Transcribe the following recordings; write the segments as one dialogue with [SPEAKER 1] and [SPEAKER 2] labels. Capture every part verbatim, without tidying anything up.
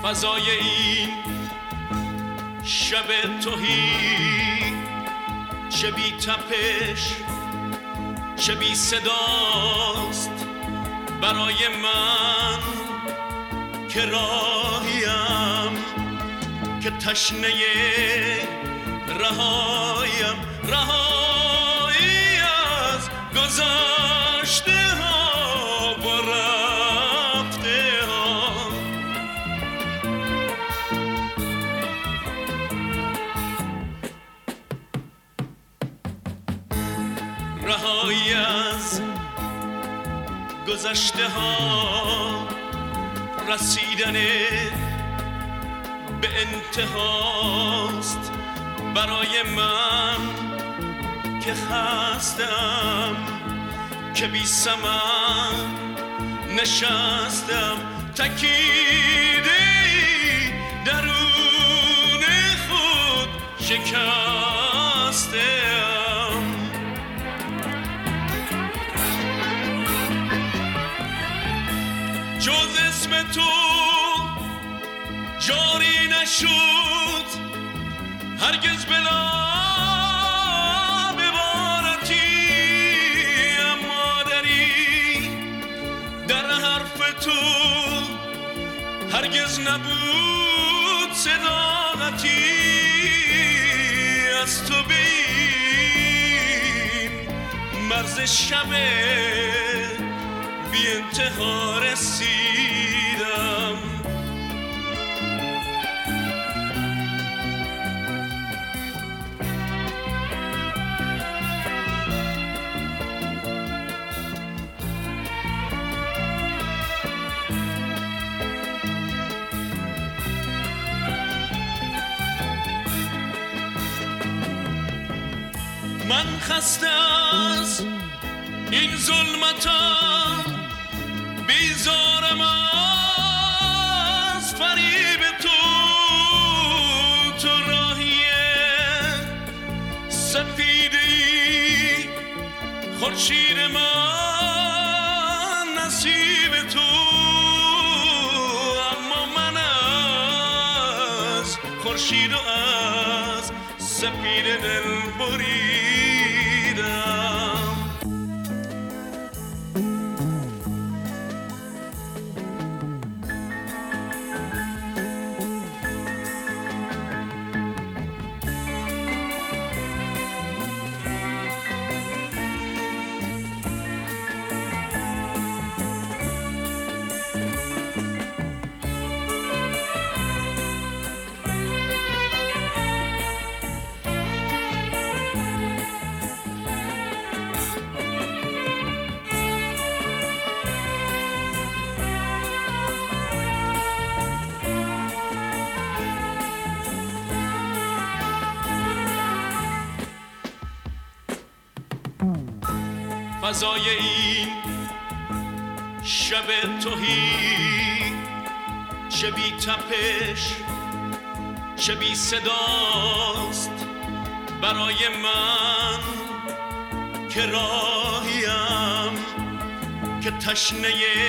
[SPEAKER 1] فضای این شب تهی چه بی تپش چه بی صداست برای من که راهیم که تشنه رهایم رهایی از گذشته ها و رفته ها رهایی از گذشته ها رسیدن به انتهاست برای من که خستم که بی ثمر نشستم تکیده درون خود شکستم جز اسم تو جاری نشد هرگز بلا ببارتی اما دری در حرف تو هرگز نبود صداقتی از تو به این مرز شب بی انتها رسیدم من خسته از این ظلمتم بیزارم از فریب تو تو راهیه سپیدی خورشید من نصیب تو اما من از خورشید و از سپید دل بریدم فضای این شب تهی چه بی تپش چه بی صداست برای من که راهیم که تشنه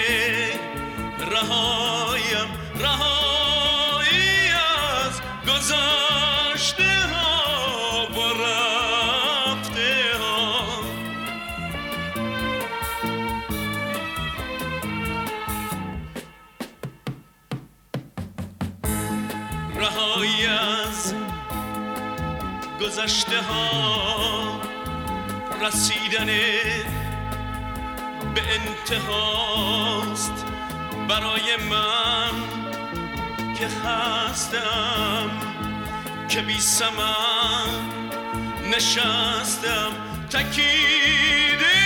[SPEAKER 1] رهایم رهایی از گذشته ها و رفته ها رهایی از گذشته ها رسیدن به انتهاست برای من که خستم که بی ثمر نشستم تکیده